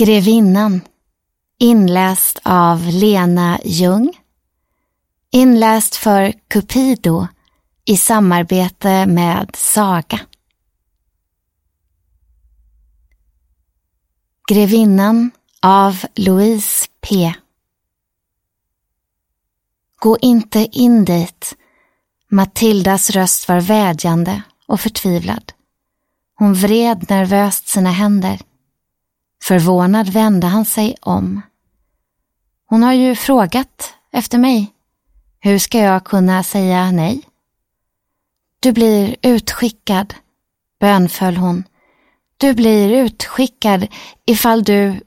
Grevinnan, inläst av Lena Ljung, inläst för Cupido i samarbete med Saga. Grevinnan av Louise P. Gå inte in dit. Matildas röst var vädjande och förtvivlad. Hon vred nervöst sina händer. Förvånad vände han sig om. Hon har ju frågat efter mig. Hur ska jag kunna säga nej? Du blir utskickad, bönföll hon. Du blir utskickad ifall du...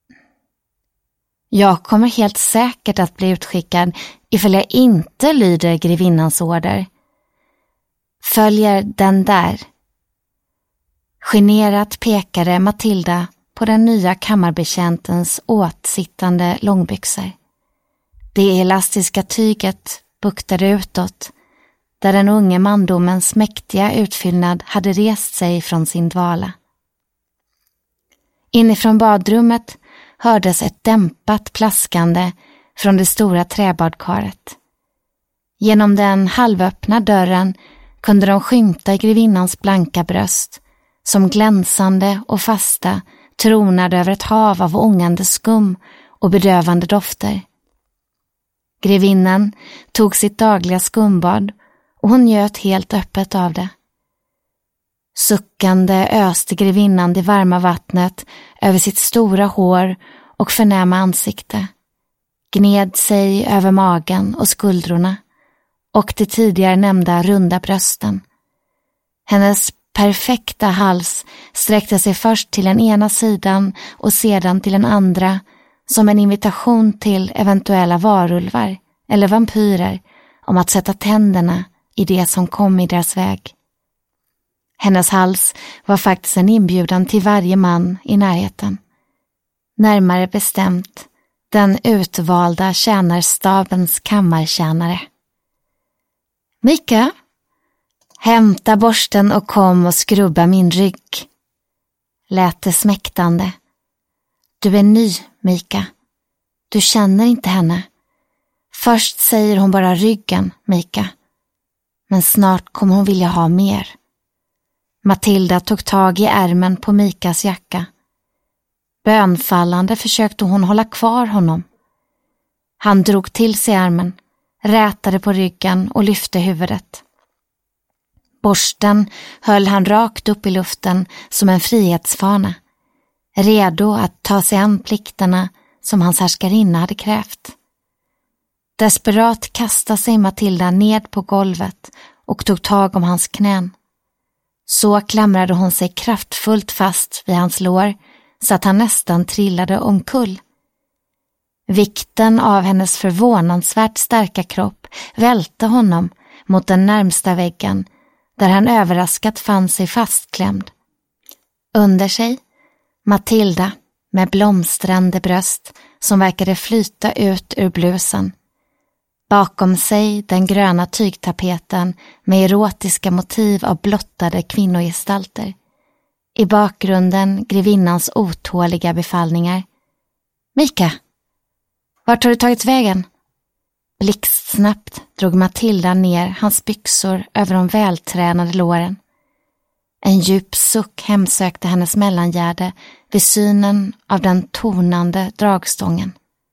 Jag kommer helt säkert att bli utskickad ifall jag inte lyder grevinnans order. Följer den där. Generat pekade Matilda på den nya kammarbetjäntens åtsittande långbyxor. Det elastiska tyget buktade utåt, där den unge mandomens mäktiga utfyllnad hade rest sig från sin dvala. Inifrån badrummet hördes ett dämpat plaskande från det stora träbadkaret. Genom den halvöppna dörren kunde de skymta grevinnans blanka bröst, som glänsande och fasta tronade över ett hav av ångande skum och bedövande dofter. Grevinnan tog sitt dagliga skumbad och hon njöt helt öppet av det. Suckande öste grevinnan det varma vattnet över sitt stora hår och förnäma ansikte, gned sig över magen och skuldrorna och de tidigare nämnda runda brösten. Hennes perfekta hals sträckte sig först till den ena sidan och sedan till den andra, som en invitation till eventuella varulvar eller vampyrer om att sätta tänderna i det som kom i deras väg. Hennes hals var faktiskt en inbjudan till varje man i närheten. Närmare bestämt den utvalda tjänarstabens kammartjänare. Mika, hämta borsten och kom och skrubba min rygg. Lät det smäktande. Du är ny, Mika. Du känner inte henne. Först säger hon bara ryggen, Mika. Men snart kommer hon vilja ha mer. Matilda tog tag i ärmen på Mikas jacka. Bönfallande försökte hon hålla kvar honom. Han drog till sig armen, rätade på ryggen och lyfte huvudet. Borsten höll han rakt upp i luften som en frihetsfana, redo att ta sig an plikterna som hans härskarinna hade krävt. Desperat kastade sig Matilda ned på golvet och tog tag om hans knän. Så klamrade hon sig kraftfullt fast vid hans lår så att han nästan trillade omkull. Vikten av hennes förvånansvärt starka kropp välte honom mot den närmsta väggen, där han överraskat fann sig fastklämd. Under sig, Matilda med blomstrande bröst som verkade flyta ut ur blusen. Bakom sig den gröna tygtapeten med erotiska motiv av blottade kvinnogestalter. I bakgrunden grevinnans otåliga befallningar. Mika, vart har du tagit vägen? Blixtsnabbt drog Matilda ner hans byxor över de vältränade låren. En djup suck hemsökte hennes mellangärde vid synen av den tonande dragstången.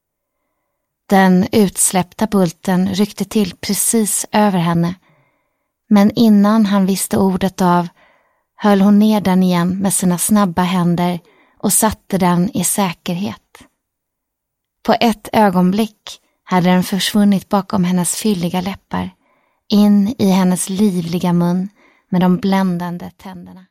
Den utsläppta bulten ryckte till precis över henne, men innan han visste ordet av höll hon ner den igen med sina snabba händer och satte den i säkerhet. På ett ögonblick hade den försvunnit bakom hennes fylliga läppar, in i hennes livliga mun med de bländande tänderna.